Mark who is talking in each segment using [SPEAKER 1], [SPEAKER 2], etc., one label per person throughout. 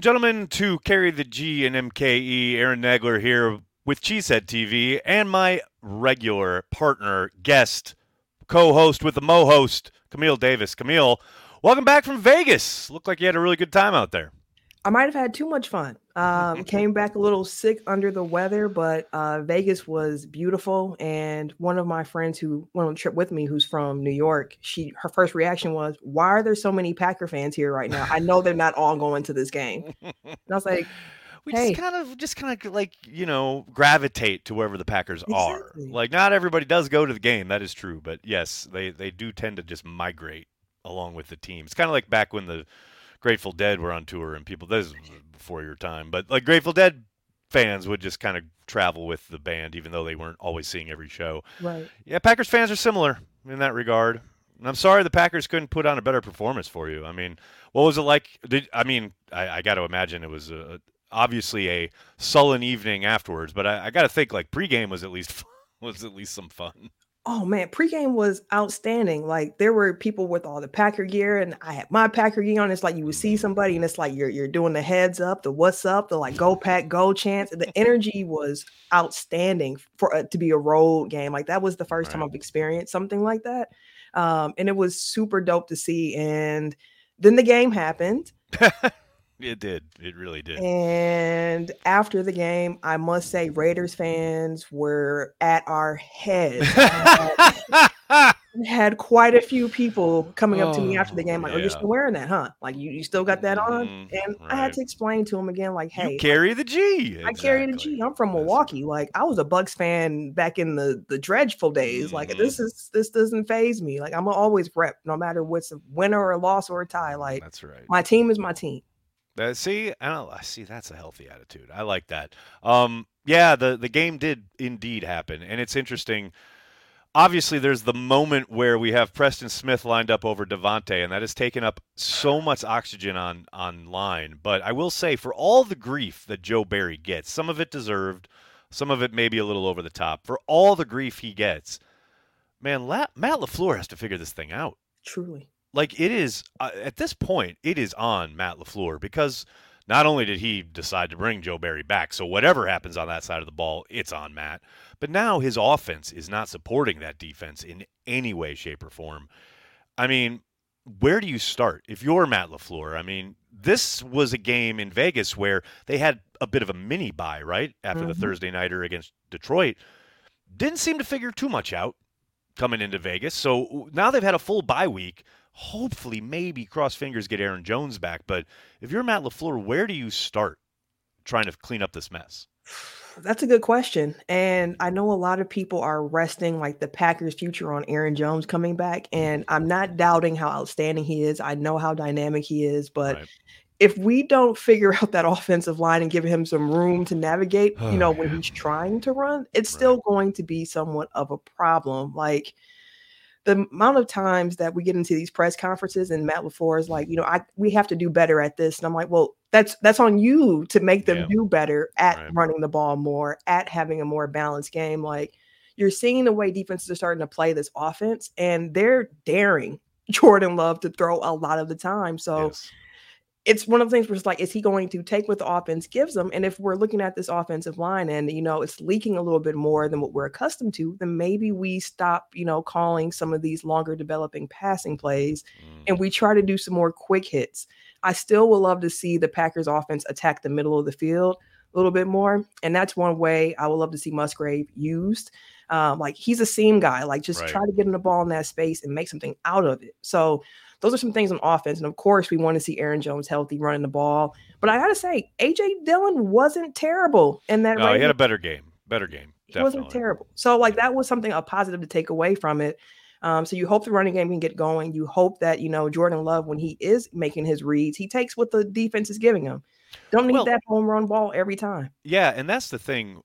[SPEAKER 1] gentlemen, to carry the G and MKE, Aaron Nagler here with Cheesehead TV and my regular partner, guest, co-host with the Mo-host, Camille Davis. Camille, welcome back from Vegas. Looked like you had a really good time out there.
[SPEAKER 2] I might have had too much fun. Came back a little sick under the weather, but Vegas was beautiful. And one of my friends who went on the trip with me, who's from New York, her first reaction was, "Why are there so many Packer fans here right now? I know they're not all going to this game." And I was like,
[SPEAKER 1] We
[SPEAKER 2] "Hey,
[SPEAKER 1] just kind of like, gravitate to wherever the Packers are.
[SPEAKER 2] exactly,
[SPEAKER 1] Like, not everybody does go to the game. That is true. But yes, they do tend to just migrate along with the team. It's kind of like back when the Grateful Dead were on tour and people, this is before your time, but like Grateful Dead fans would just kind of travel with the band even though they weren't always seeing every show.
[SPEAKER 2] right."
[SPEAKER 1] Yeah, Packers fans are similar in that regard. And I'm sorry the Packers couldn't put on a better performance for you. I mean, what was it like? I got to imagine it was obviously a sullen evening afterwards, but I got to think like pregame was at least some fun.
[SPEAKER 2] Oh man, pregame was outstanding. Like there were people with all the Packer gear, and I had my Packer gear on. It's like you would see somebody, and it's like you're doing the heads up, the what's up, the like go Pack go chants. The energy was outstanding for to be a road game. Like that was the first time
[SPEAKER 1] Right.
[SPEAKER 2] I've experienced something like that, and it was super dope to see. And then the game happened.
[SPEAKER 1] It did. It really did.
[SPEAKER 2] And after the game, I must say Raiders fans were at our heads. Had quite a few people coming up to me after the game, like, "Oh, you're
[SPEAKER 1] yeah.
[SPEAKER 2] still wearing that, huh? Like, you still got that on?" And I had
[SPEAKER 1] Right.
[SPEAKER 2] to explain to him again, like,
[SPEAKER 1] You
[SPEAKER 2] "Hey, like,
[SPEAKER 1] carry the G.
[SPEAKER 2] I carry the G. I'm from Milwaukee. Like, I was a Bucks fan back in the dreadful days. Like, this doesn't phase me. Like, I'm always rep, no matter what's a winner or a loss or a tie. Like,
[SPEAKER 1] That's right.
[SPEAKER 2] my team is my team."
[SPEAKER 1] I see. That's a healthy attitude. I like that. Yeah, the game did indeed happen, and it's interesting. Obviously, there's the moment where we have Preston Smith lined up over Devontae, and that has taken up so much oxygen on line. But I will say, for all the grief that Joe Barry gets, some of it deserved, some of it maybe a little over the top. For all the grief he gets, man, Matt LaFleur has to figure this thing out.
[SPEAKER 2] Truly.
[SPEAKER 1] Like it is at this point, it is on Matt LaFleur because not only did he decide to bring Joe Barry back, so whatever happens on that side of the ball, it's on Matt. But now his offense is not supporting that defense in any way, shape, or form. I mean, where do you start if you're Matt LaFleur? I mean, this was a game in Vegas where they had a bit of a mini bye, right? After the Thursday nighter against Detroit. Didn't seem to figure too much out coming into Vegas. So now they've had a full bye week. Hopefully, maybe cross fingers get Aaron Jones back. But if you're Matt LaFleur, where do you start trying to clean up this mess?
[SPEAKER 2] That's a good question. And I know a lot of people are resting like the Packers' future on Aaron Jones coming back. And I'm not doubting how outstanding he is. I know how dynamic he is. But
[SPEAKER 1] Right.
[SPEAKER 2] if we don't figure out that offensive line and give him some room to navigate, when he's trying to run, it's still going to be somewhat of a problem. Like the amount of times that we get into these press conferences and Matt LaFleur is like, we have to do better at this. And I'm like, well, that's on you to make them do better at running the ball more, at having a more balanced game. Like you're seeing the way defenses are starting to play this offense and they're daring Jordan Love to throw a lot of the time. So it's one of the things where it's like, is he going to take what the offense gives him? And if we're looking at this offensive line and, it's leaking a little bit more than what we're accustomed to, then maybe we stop, calling some of these longer developing passing plays and we try to do some more quick hits. I still would love to see the Packers offense attack the middle of the field a little bit more. And that's one way I would love to see Musgrave used. Like he's a seam guy, like just try to get him the ball in that space and make something out of it. So those are some things on offense. And of course, we want to see Aaron Jones healthy running the ball. But I got to say, A.J. Dillon wasn't terrible in that.
[SPEAKER 1] No, he had a better game. He
[SPEAKER 2] wasn't terrible. So like that was something, a positive to take away from it. So you hope the running game can get going. You hope that, Jordan Love, when he is making his reads, he takes what the defense is giving him. Don't need that home run ball every time.
[SPEAKER 1] Yeah, and that's the thing.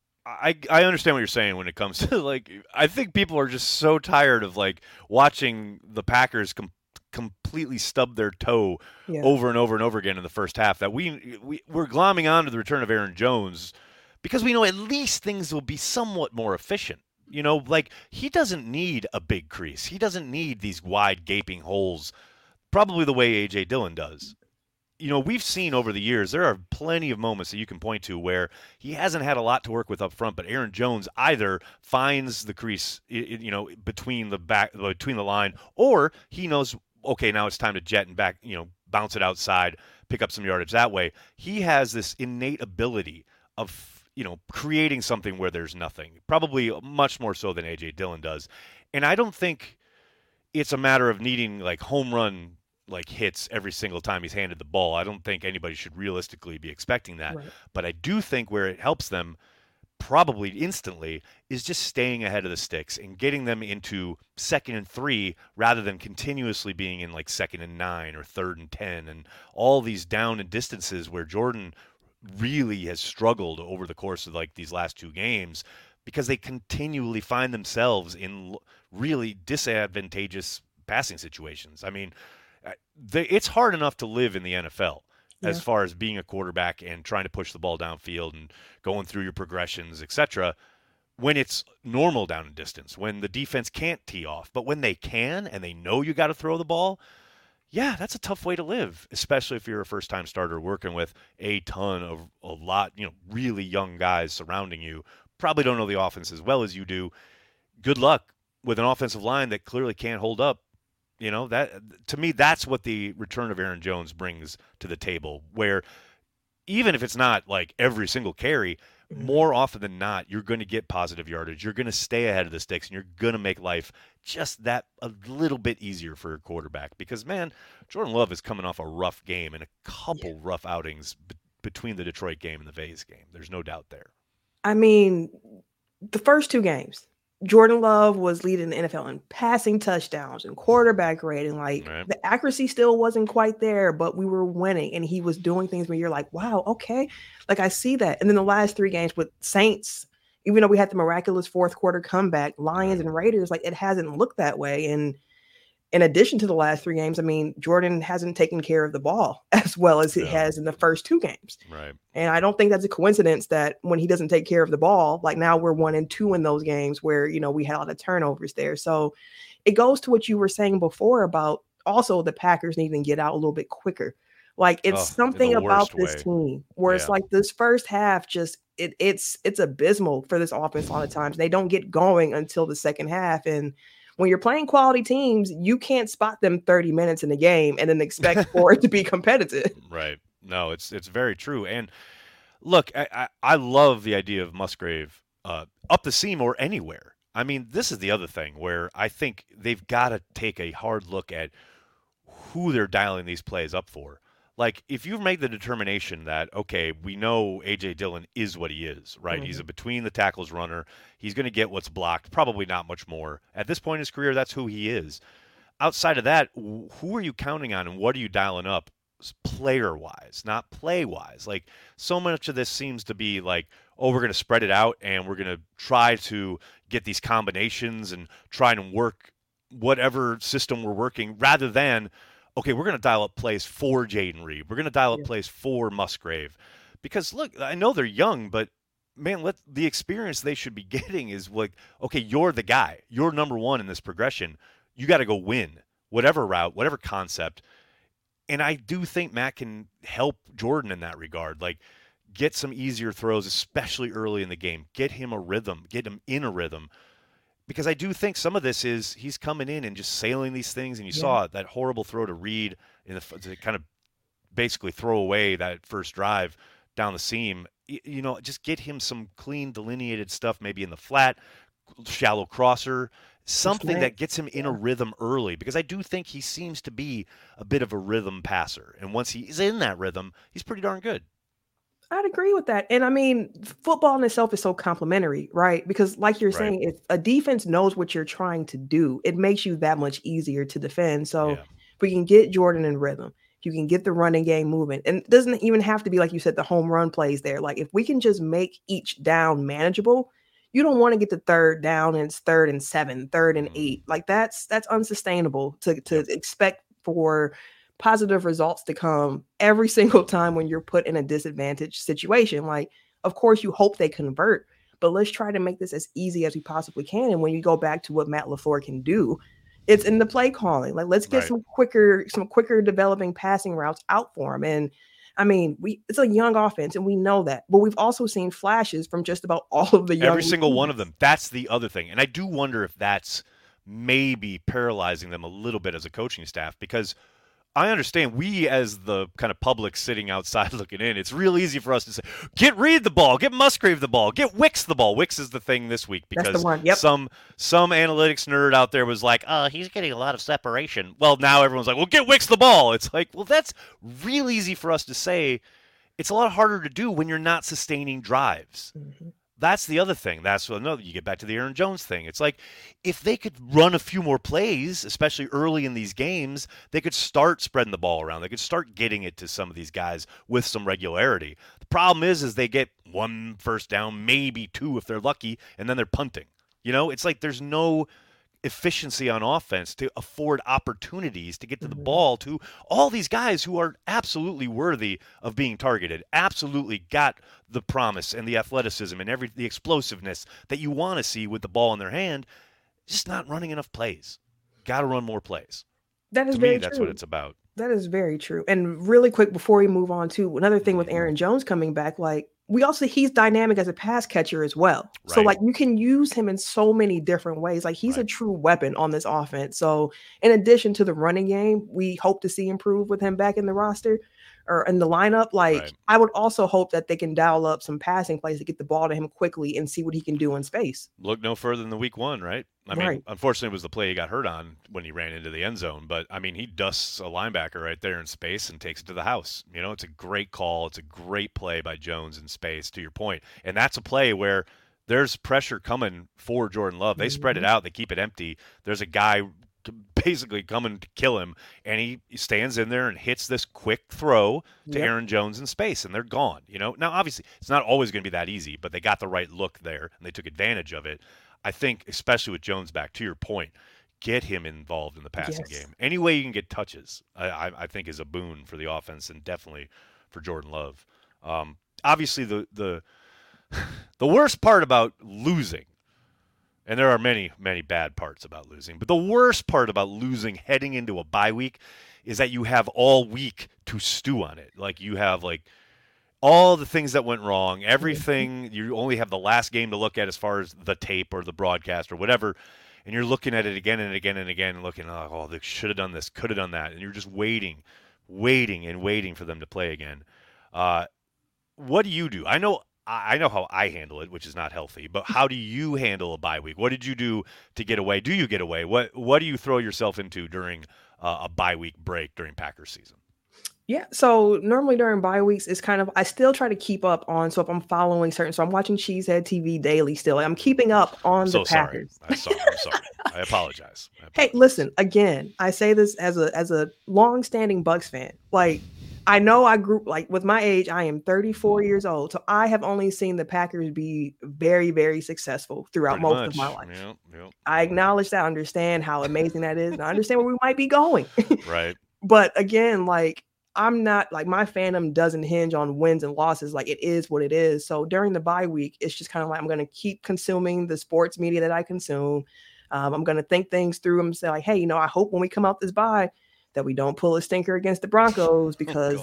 [SPEAKER 1] I understand what you're saying when it comes to like I think people are just so tired of like watching the Packers completely stub their toe over and over and over again in the first half that we're glomming on to the return of Aaron Jones because we know at least things will be somewhat more efficient. Like he doesn't need a big crease. He doesn't need these wide gaping holes probably the way A.J. Dillon does. we've seen over the years, there are plenty of moments that you can point to where he hasn't had a lot to work with up front, but Aaron Jones either finds the crease, between the line, or he knows, okay, now it's time to jet and back, bounce it outside, pick up some yardage that way. He has this innate ability of, creating something where there's nothing, probably much more so than A.J. Dillon does. And I don't think it's a matter of needing like home run like hits every single time he's handed the ball. I don't think anybody should realistically be expecting that.
[SPEAKER 2] Right.
[SPEAKER 1] But I do think where it helps them probably instantly is just staying ahead of the sticks and getting them into 2nd and 3 rather than continuously being in like 2nd and 9 or 3rd and 10 and all these down and distances where Jordan really has struggled over the course of like these last 2 games because they continually find themselves in really disadvantageous passing situations. I mean, it's hard enough to live in the NFL as far as being a quarterback and trying to push the ball downfield and going through your progressions, etc. When it's normal down and distance, when the defense can't tee off, but when they can and they know you got to throw the ball, yeah, that's a tough way to live, especially if you're a first-time starter working with a ton of a lot, really young guys surrounding you. Probably don't know the offense as well as you do. Good luck with an offensive line that clearly can't hold up. That to me, that's what the return of Aaron Jones brings to the table, where even if it's not like every single carry, more often than not, you're going to get positive yardage. You're going to stay ahead of the sticks, and you're going to make life just that a little bit easier for a quarterback. Because, man, Jordan Love is coming off a rough game and a couple rough outings between the Detroit game and the Vegas game. There's no doubt there.
[SPEAKER 2] I mean, the first 2 games, Jordan Love was leading the NFL in passing touchdowns and quarterback rating. Like the accuracy still wasn't quite there, but we were winning and he was doing things where you're like, wow, okay. Like I see that. And then the last 3 games with Saints, even though we had the miraculous 4th quarter comeback, Lions and Raiders, like it hasn't looked that way. And in addition to the last 3 games, I mean, Jordan hasn't taken care of the ball as well as it has in the first 2 games.
[SPEAKER 1] Right.
[SPEAKER 2] And I don't think that's a coincidence that when he doesn't take care of the ball, like now we're 1-2 in those games where, we had a lot of turnovers there. So it goes to what you were saying before about also the Packers needing to get out a little bit quicker. Like it's something about this team where it's like this first half, just it's abysmal for this offense a lot of times. They don't get going until the second half. And when you're playing quality teams, you can't spot them 30 minutes in the game and then expect for it to be competitive.
[SPEAKER 1] Right. No, it's very true. And look, I love the idea of Musgrave up the seam or anywhere. I mean, this is the other thing where I think they've got to take a hard look at who they're dialing these plays up for. Like, if you've made the determination that, okay, we know A.J. Dillon is what he is, right? Mm-hmm. He's a between-the-tackles runner. He's going to get what's blocked, probably not much more. At this point in his career, that's who he is. Outside of that, who are you counting on and what are you dialing up player-wise, not play-wise? Like, so much of this seems to be like, oh, we're going to spread it out and we're going to try to get these combinations and try and work whatever system we're working rather than – okay, we're going to dial up plays for Jayden Reed. We're going to dial up plays for Musgrave. Because, look, I know they're young, but, man, the experience they should be getting is like, okay, you're the guy. You're number 1 in this progression. You got to go win, whatever route, whatever concept. And I do think Matt can help Jordan in that regard. Like, get some easier throws, especially early in the game. Get him a rhythm. Get him in a rhythm. Because I do think some of this is he's coming in and just sailing these things. And you saw that horrible throw to Reed to kind of basically throw away that first drive down the seam. Just get him some clean delineated stuff, maybe in the flat, shallow crosser, something that gets him in a rhythm early. Because I do think he seems to be a bit of a rhythm passer. And once he's in that rhythm, he's pretty darn good.
[SPEAKER 2] I'd agree with that. And I mean, football in itself is so complimentary, right? Because like you're saying, if a defense knows what you're trying to do, it makes you that much easier to defend. So if we can get Jordan in rhythm, you can get the running game moving. And it doesn't even have to be, like you said, the home run plays there. Like if we can just make each down manageable, you don't want to get the 3rd down and it's 3rd and 7, 3rd and 8. Like that's unsustainable to expect for positive results to come every single time when you're put in a disadvantaged situation. Like, of course, you hope they convert, but let's try to make this as easy as we possibly can. And when you go back to what Matt LaFleur can do, It's in the play calling. Like, let's get
[SPEAKER 1] Right.
[SPEAKER 2] some quicker developing passing routes out for him. And I mean, it's a young offense, and we know that. But we've also seen flashes from just about all of the young
[SPEAKER 1] Every single one of
[SPEAKER 2] receivers.
[SPEAKER 1] them. That's the other thing. And I do wonder if that's maybe paralyzing them a little bit as a coaching staff, because I understand we, as the kind of public sitting outside looking in, it's real easy for us to say, get Reed the ball, get Musgrave the ball, get Wicks the ball. Wicks is the thing this week
[SPEAKER 2] That's the
[SPEAKER 1] because
[SPEAKER 2] one. Yep.
[SPEAKER 1] some analytics nerd out there was like, he's getting a lot of separation. Well, now everyone's like, well, get Wicks the ball. It's like, well, that's real easy for us to say. It's a lot harder to do when you're not sustaining drives.
[SPEAKER 2] Mm-hmm.
[SPEAKER 1] That's the other thing. That's another. You get back to the Aaron Jones thing. It's like if they could run a few more plays, especially early in these games, they could start spreading the ball around. They could start getting it to some of these guys with some regularity. The problem is they get one first down, maybe two if they're lucky, and then they're punting. It's like there's no efficiency on offense to afford opportunities to get to the
[SPEAKER 2] Mm-hmm.
[SPEAKER 1] ball to all these guys who are absolutely worthy of being targeted, absolutely got the promise and the athleticism and the explosiveness that you want to see with the ball in their hand, just not running enough plays. Got to run more plays.
[SPEAKER 2] That is
[SPEAKER 1] To me,
[SPEAKER 2] very
[SPEAKER 1] that's what
[SPEAKER 2] true.
[SPEAKER 1] it's about.
[SPEAKER 2] That is very true. And really quick before we move on to another thing with Aaron Jones coming back, like he's dynamic as a pass catcher as well. So
[SPEAKER 1] Right.
[SPEAKER 2] like you can use him in so many different ways. Like he's a
[SPEAKER 1] Right.
[SPEAKER 2] true weapon on this offense. So in addition to the running game, we hope to see improve with him back in the roster or in the lineup. Like
[SPEAKER 1] Right.
[SPEAKER 2] I would also hope that they can dial up some passing plays to get the ball to him quickly and see what he can do in space.
[SPEAKER 1] Look no further than the week one, right? I mean,
[SPEAKER 2] Right.
[SPEAKER 1] unfortunately, it was the play he got hurt on when he ran into the end zone. But, I mean, he dusts a linebacker right there in space and takes it to the house. It's a great call. It's a great play by Jones in space, to your point. And that's a play where there's pressure coming for Jordan Love. They spread it out. They keep it empty. There's a guy basically coming to kill him, and he stands in there and hits this quick throw to Aaron Jones in space, and they're gone. Now, obviously, it's not always going to be that easy, but they got the right look there, and they took advantage of it. I think, especially with Jones back, to your point, get him involved in the passing game. Any way you can get touches, I think, is a boon for the offense and definitely for Jordan Love. Obviously, the worst part about losing, and there are many, many bad parts about losing, but the worst part about losing heading into a bye week is that you have all week to stew on it. Like you have all the things that went wrong, everything. You only have the last game to look at as far as the tape or the broadcast or whatever, and you're looking at it again and again and again and looking, oh, they should have done this, could have done that, and you're just waiting and waiting for them to play again. What do you do? I know how I handle it, which is not healthy, but how do you handle a bye week? What did you do to get away? Do you get away? What do you throw yourself into during a bye week break during Packers season?
[SPEAKER 2] Yeah. So normally during bye weeks, it's kind of, I still try to keep up on, so if I'm following so I'm watching Cheesehead TV daily still. I'm keeping up on the Packers.
[SPEAKER 1] I'm sorry. I apologize.
[SPEAKER 2] Hey, listen, again, I say this as a long-standing Bucs fan. Like, I know I grew, like with my age, I am 34 years old. So I have only seen the Packers be very, very successful throughout most of my life.
[SPEAKER 1] Yep.
[SPEAKER 2] I acknowledge that, I understand how amazing that is, and I understand where we might be going.
[SPEAKER 1] Right.
[SPEAKER 2] But again, like, I'm not like, my fandom doesn't hinge on wins and losses. Like, it is what it is. So during the bye week, it's just kind of like, I'm going to keep consuming the sports media that I consume. I'm going to think things through and say like, hey, I hope when we come out this bye that we don't pull a stinker against the Broncos, because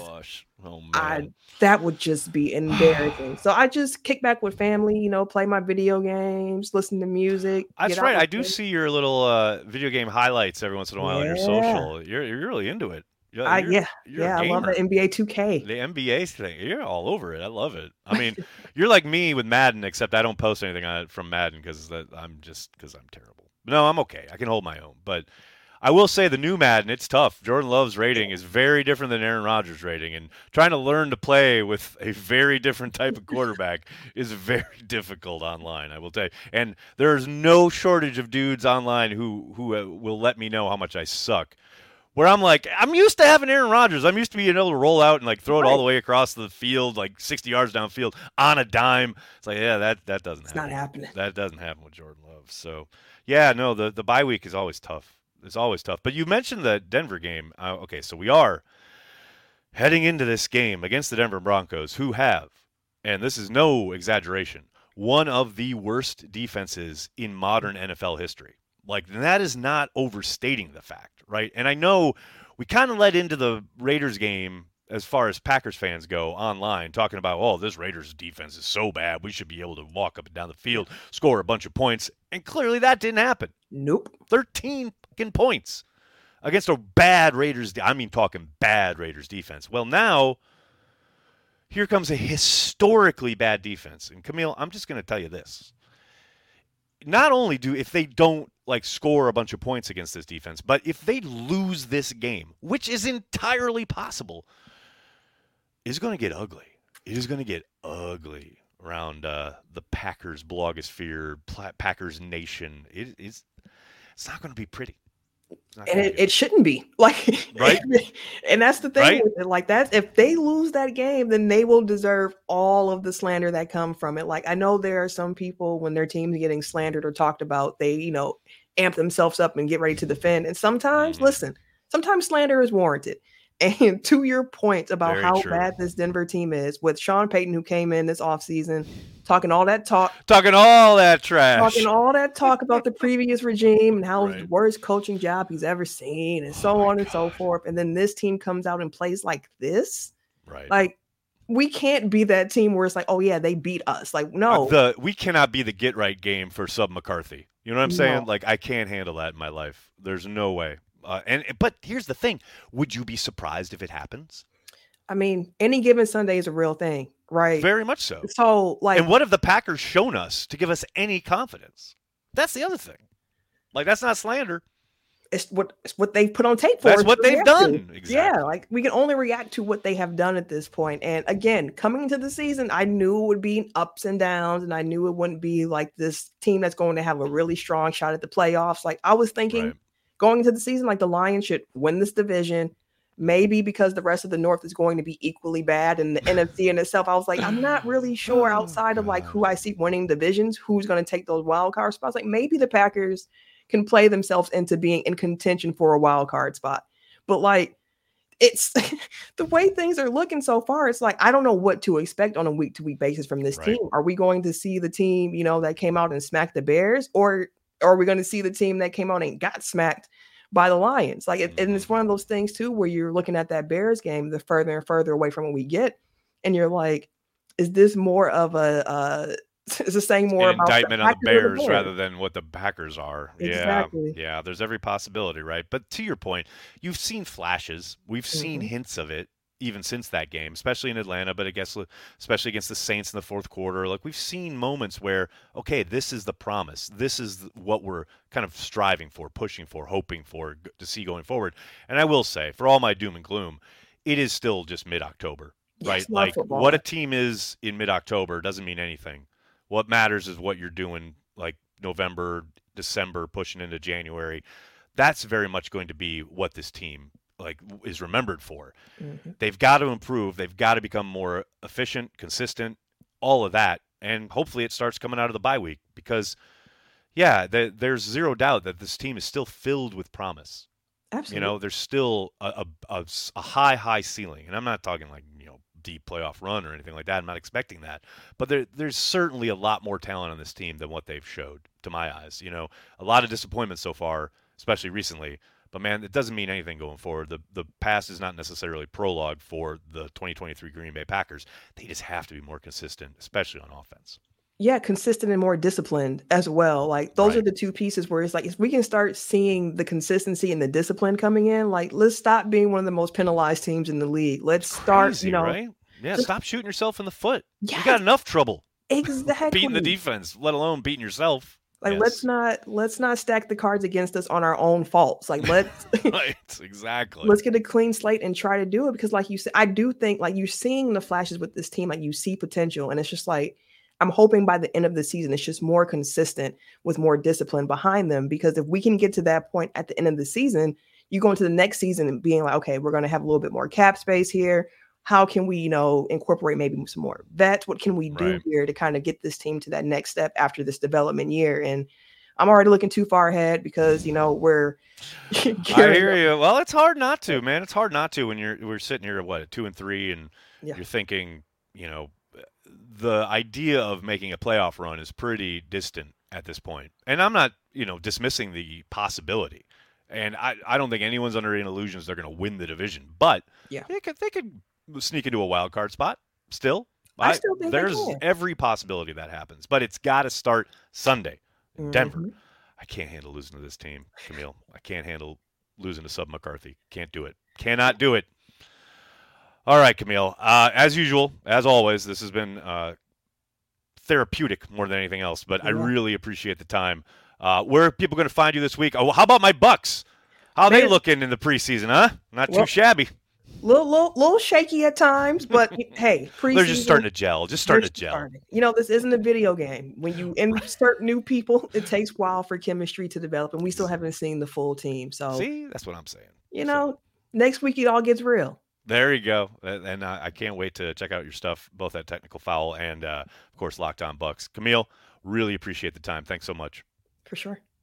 [SPEAKER 2] that would just be embarrassing. So I just kick back with family, play my video games, listen to music.
[SPEAKER 1] That's right. I do see your little video game highlights every once in a while on your social. You're really into it.
[SPEAKER 2] I love the NBA 2K.
[SPEAKER 1] The NBA thing. You're all over it. I love it. I mean, you're like me with Madden, except I don't post anything on it from Madden because I'm terrible. No, I'm okay. I can hold my own. But I will say the new Madden, it's tough. Jordan Love's rating is very different than Aaron Rodgers' rating, and trying to learn to play with a very different type of quarterback is very difficult online, I will tell you. And there's no shortage of dudes online who will let me know how much I suck. Where I'm like, I'm used to having Aaron Rodgers. I'm used to being able to roll out and throw it all the way across the field, 60 yards downfield on a dime. It's like, yeah, that doesn't happen.
[SPEAKER 2] It's not happening.
[SPEAKER 1] That doesn't happen with Jordan Love. So, yeah, no, the bye week is always tough. It's always tough. But you mentioned the Denver game. Okay, so we are heading into this game against the Denver Broncos, who have, and this is no exaggeration, one of the worst defenses in modern NFL history. Like, that is not overstating the fact, right? And I know we kind of led into the Raiders game as far as Packers fans go online, talking about, oh, this Raiders defense is so bad, we should be able to walk up and down the field, score a bunch of points. And clearly that didn't happen.
[SPEAKER 2] Nope.
[SPEAKER 1] 13 fucking points against a bad Raiders. I mean, talking bad Raiders defense. Well, now here comes a historically bad defense. And Camille, I'm just going to tell you this. Not only if they don't like score a bunch of points against this defense, but if they lose this game, which is entirely possible, it's going to get ugly. It is going to get ugly around the Packers blogosphere, Packers nation. It's not going to be pretty.
[SPEAKER 2] And it shouldn't be, like,
[SPEAKER 1] right.
[SPEAKER 2] And that's the thing, right? With it. Like, that if they lose that game, then they will deserve all of the slander that come from it. Like, I know there are some people, when their team's getting slandered or talked about, they amp themselves up and get ready to defend. And sometimes, sometimes slander is warranted. And to your point about
[SPEAKER 1] Very
[SPEAKER 2] how
[SPEAKER 1] true.
[SPEAKER 2] bad this Denver team is, with Sean Payton, who came in this offseason talking all that talk.
[SPEAKER 1] Talking all that trash.
[SPEAKER 2] Talking all that talk about the previous regime and how it's the worst coaching job he's ever seen and so on and so forth. And then this team comes out and plays like this.
[SPEAKER 1] Right.
[SPEAKER 2] Like, we can't be that team where it's like, oh, yeah, they beat us. Like, no.
[SPEAKER 1] We cannot be the get-right game for Sub McCarthy. You know what I'm saying? Like, I can't handle that in my life. There's no way. But here's the thing. Would you be surprised if it happens?
[SPEAKER 2] I mean, any given Sunday is a real thing, right?
[SPEAKER 1] Very much so.
[SPEAKER 2] So, like,
[SPEAKER 1] and what have the Packers shown us to give us any confidence? That's the other thing. Like, that's not slander.
[SPEAKER 2] It's what they've put on tape for.
[SPEAKER 1] That's what they've done. Exactly.
[SPEAKER 2] Yeah, like, we can only react to what they have done at this point. And again, coming into the season, I knew it would be ups and downs, and I knew it wouldn't be like this team that's going to have a really strong shot at the playoffs. Like, I was thinking going into the season, like, the Lions should win this division. Maybe because the rest of the North is going to be equally bad, and the NFC in itself, I was like, I'm not really sure outside of like who I see winning divisions, who's going to take those wild card spots. Like, maybe the Packers can play themselves into being in contention for a wild card spot. But like, it's the way things are looking so far. It's like, I don't know what to expect on a week to week basis from this team. Are we going to see the team, that came out and smacked the Bears, or are we going to see the team that came out and got smacked by the Lions? Like, and it's one of those things too, where you're looking at that Bears game, the further and further away from what we get, and you're like, is this more of is this saying more about
[SPEAKER 1] indictment on the Bears rather than what the Packers are?
[SPEAKER 2] Exactly.
[SPEAKER 1] Yeah, there's every possibility, right? But to your point, you've seen flashes, we've seen hints of it even since that game, especially in Atlanta, but I guess especially against the Saints in the fourth quarter. Like, we've seen moments where, okay, this is the promise. This is what we're kind of striving for, pushing for, hoping for to see going forward. And I will say, for all my doom and gloom, it is still just mid-October, right? Like, what a team is in mid-October doesn't mean anything. What matters is what you're doing, like November, December, pushing into January. That's very much going to be what this team is remembered for. They've got to improve. They've got to become more efficient, consistent, all of that. And hopefully it starts coming out of the bye week because, there's zero doubt that this team is still filled with promise.
[SPEAKER 2] Absolutely.
[SPEAKER 1] There's still a high ceiling. And I'm not talking like, deep playoff run or anything like that. I'm not expecting that. But there's certainly a lot more talent on this team than what they've showed, to my eyes. A lot of disappointment so far, especially recently. But, man, it doesn't mean anything going forward. The past is not necessarily prologue for the 2023 Green Bay Packers. They just have to be more consistent, especially on offense.
[SPEAKER 2] Yeah, consistent and more disciplined as well. Like, those are the two pieces where it's like, if we can start seeing the consistency and the discipline coming in, like, let's stop being one of the most penalized teams in the league. Let's start,
[SPEAKER 1] right? Yeah, stop shooting yourself in the foot.
[SPEAKER 2] Yes.
[SPEAKER 1] You got enough trouble.
[SPEAKER 2] Exactly.
[SPEAKER 1] Beating the defense, let alone beating yourself.
[SPEAKER 2] Like, let's not stack the cards against us on our own faults. Like, let's
[SPEAKER 1] right, exactly.
[SPEAKER 2] Let's get a clean slate and try to do it, because like you said, I do think like you're seeing the flashes with this team, like you see potential, and it's just like, I'm hoping by the end of the season, it's just more consistent with more discipline behind them, because if we can get to that point at the end of the season, you go into the next season and being like, okay, we're going to have a little bit more cap space here. How can we, incorporate maybe some more vets? What can we do here to kind of get this team to that next step after this development year? And I'm already looking too far ahead because, we're.
[SPEAKER 1] I hear you. Well, it's hard not to, man. It's hard not to when we're sitting here at 2-3, and you're thinking, the idea of making a playoff run is pretty distant at this point. And I'm not, dismissing the possibility. And I don't think anyone's under any illusions they're going to win the division, but
[SPEAKER 2] Yeah.
[SPEAKER 1] they could sneak into a wild card spot still.
[SPEAKER 2] I still think they
[SPEAKER 1] There's
[SPEAKER 2] can.
[SPEAKER 1] every possibility that happens, but it's got to start Sunday in Denver.
[SPEAKER 2] Mhm.
[SPEAKER 1] I can't handle losing to this team, Camille. I can't handle losing to Sub McCarthy. Can't do it. Cannot do it. All right, Camille. As usual, as always, this has been therapeutic more than anything else, but I
[SPEAKER 2] Yeah.
[SPEAKER 1] really appreciate the time. Where are people going to find you this week? Oh, how about my Bucks? How are they
[SPEAKER 2] Man.
[SPEAKER 1] looking in the preseason, huh? Not too
[SPEAKER 2] Well,
[SPEAKER 1] shabby.
[SPEAKER 2] Little shaky at times, but hey,
[SPEAKER 1] They're just starting to
[SPEAKER 2] preseason,
[SPEAKER 1] gel. Just
[SPEAKER 2] they're
[SPEAKER 1] starting to gel.
[SPEAKER 2] starting. This isn't a video game. When you insert new people, it takes a while for chemistry to develop, and we still haven't seen the full team. So,
[SPEAKER 1] See, that's what I'm saying.
[SPEAKER 2] next week it all gets real.
[SPEAKER 1] There you go. And I can't wait to check out your stuff, both at Technical Foul and, of course, Locked On Bucks. Camille, really appreciate the time. Thanks so much.
[SPEAKER 2] For sure.